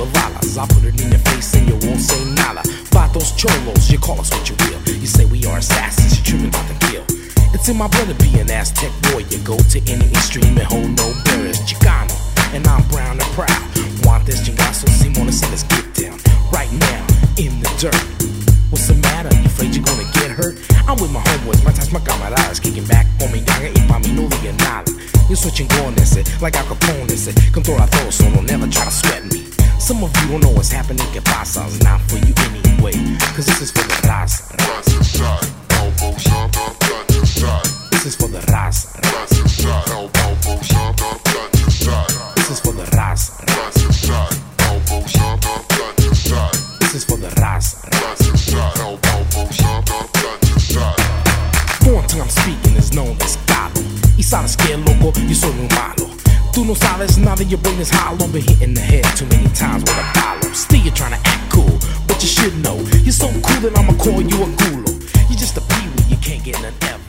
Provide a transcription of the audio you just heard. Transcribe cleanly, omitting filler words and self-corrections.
full of alas. I put it in your face and you won't say nada. Vatos, cholos, you call us what you will. You say we are assassins, you're tripping about the kill. It's in my blood to be an Aztec warrior. Go to any extreme and hold no barriers. Chicano, and I'm brown and proud. Want this chingazo, Simona, so let's get down. Right now, in the dirt. What's the matter? You afraid you're gonna get hurt? I'm with my homeboys, my ties, my camaradas. Kicking back on mi llanga y pa' mí no diga nada. Yo soy chingón ese, like Al Capone ese. Controla todo, so don't never try to sweat me. Some of you don't know what's happening, que pasa. It's not for you anyway, cause this is for the raza. Elbow shot, gun to side. This is for the raza. Elbow shot, gun to side. This is for the raza. Elbow shot, gun to side. This is for the raza. Elbow shot, gun to side. Foreign tongue I'm speaking is known as Galo. Y sabes que loco, yo soy un malo. Tú no sabes nada, your brain is hollow. Been hit in the head too many times with a follow. Still you're trying to act cool, but you should know you're so cool that I'ma call you a culo. You're just a peewee, you can't get none ever.